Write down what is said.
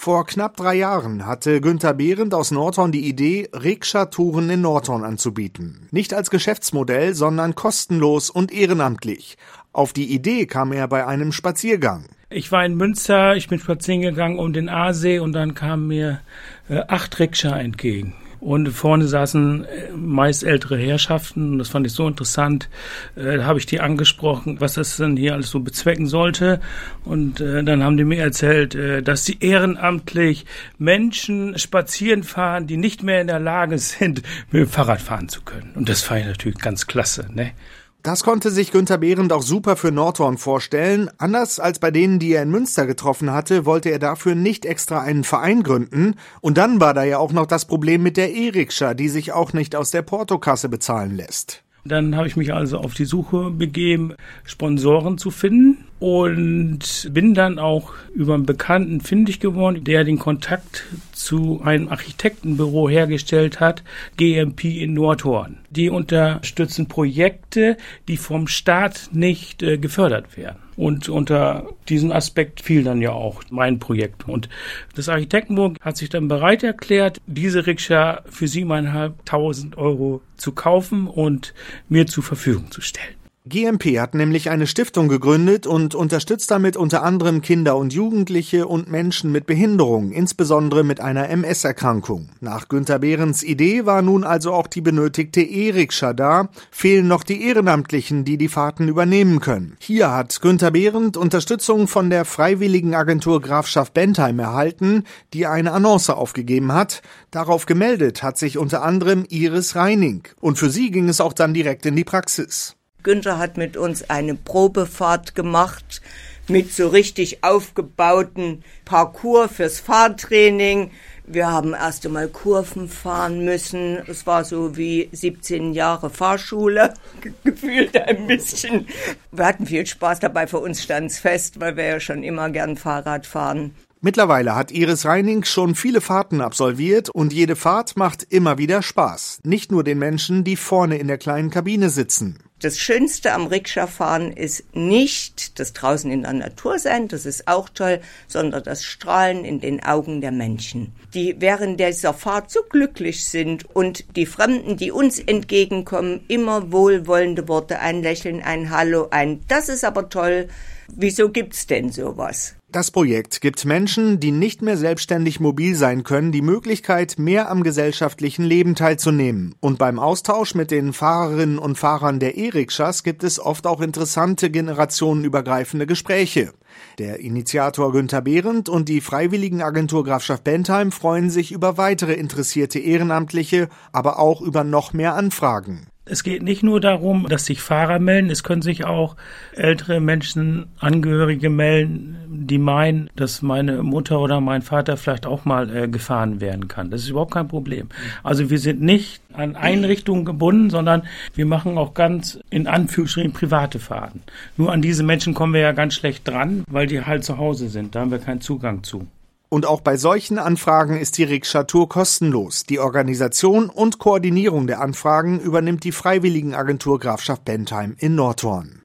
Vor knapp 3 Jahren hatte Günther Behrendt aus Nordhorn die Idee, Rikscha-Touren in Nordhorn anzubieten. Nicht als Geschäftsmodell, sondern kostenlos und ehrenamtlich. Auf die Idee kam er bei einem Spaziergang. Ich war in Münster, ich bin spazieren gegangen um den Aasee und dann kamen mir 8 Rikscha entgegen. Und vorne saßen meist ältere Herrschaften und das fand ich so interessant. Da habe ich die angesprochen, was das denn hier alles so bezwecken sollte. Und dann haben die mir erzählt, dass sie ehrenamtlich Menschen spazieren fahren, die nicht mehr in der Lage sind, mit dem Fahrrad fahren zu können. Und das fand ich natürlich ganz klasse, ne? Das konnte sich Günther Behrendt auch super für Nordhorn vorstellen. Anders als bei denen, die er in Münster getroffen hatte, wollte er dafür nicht extra einen Verein gründen. Und dann war da ja auch noch das Problem mit der E-Rikscha, die sich auch nicht aus der Portokasse bezahlen lässt. Dann habe ich mich also auf die Suche begeben, Sponsoren zu finden und bin dann auch über einen Bekannten fündig geworden, der den Kontakt zu einem Architektenbüro hergestellt hat, GMP in Nordhorn. Die unterstützen Projekte, die vom Staat nicht gefördert werden. Und unter diesem Aspekt fiel dann ja auch mein Projekt. Und das Architektenbüro hat sich dann bereit erklärt, diese Rikscha für 7.500 € zu kaufen und mir zur Verfügung zu stellen. GMP hat nämlich eine Stiftung gegründet und unterstützt damit unter anderem Kinder und Jugendliche und Menschen mit Behinderung, insbesondere mit einer MS-Erkrankung. Nach Günther Behrendts Idee war nun also auch die benötigte E-Rikscha da, fehlen noch die Ehrenamtlichen, die die Fahrten übernehmen können. Hier hat Günther Behrendt Unterstützung von der Freiwilligen Agentur Grafschaft Bentheim erhalten, die eine Annonce aufgegeben hat. Darauf gemeldet hat sich unter anderem Iris Reining. Und für sie ging es auch dann direkt in die Praxis. Günther hat mit uns eine Probefahrt gemacht mit so richtig aufgebauten Parcours fürs Fahrtraining. Wir haben erst einmal Kurven fahren müssen. Es war so wie 17 Jahre Fahrschule, gefühlt ein bisschen. Wir hatten viel Spaß dabei, für uns stand es fest, weil wir ja schon immer gern Fahrrad fahren. Mittlerweile hat Iris Reining schon viele Fahrten absolviert und jede Fahrt macht immer wieder Spaß. Nicht nur den Menschen, die vorne in der kleinen Kabine sitzen. Das Schönste am Rikscha-Fahren ist nicht das draußen in der Natur sein, das ist auch toll, sondern das Strahlen in den Augen der Menschen, die während dieser Fahrt so glücklich sind und die Fremden, die uns entgegenkommen, immer wohlwollende Worte, ein Lächeln, ein Hallo, das ist aber toll. Wieso gibt's denn sowas? Das Projekt gibt Menschen, die nicht mehr selbstständig mobil sein können, die Möglichkeit, mehr am gesellschaftlichen Leben teilzunehmen. Und beim Austausch mit den Fahrerinnen und Fahrern der E-Rikschas gibt es oft auch interessante generationenübergreifende Gespräche. Der Initiator Günther Behrendt und die Freiwilligenagentur Grafschaft Bentheim freuen sich über weitere interessierte Ehrenamtliche, aber auch über noch mehr Anfragen. Es geht nicht nur darum, dass sich Fahrer melden, es können sich auch ältere Menschen, Angehörige melden, die meinen, dass meine Mutter oder mein Vater vielleicht auch mal gefahren werden kann. Das ist überhaupt kein Problem. Also wir sind nicht an Einrichtungen gebunden, sondern wir machen auch ganz in Anführungsstrichen private Fahrten. Nur an diese Menschen kommen wir ja ganz schlecht dran, weil die halt zu Hause sind. Da haben wir keinen Zugang zu. Und auch bei solchen Anfragen ist die Rikscha-Tour kostenlos. Die Organisation und Koordinierung der Anfragen übernimmt die Freiwilligenagentur Grafschaft Bentheim in Nordhorn.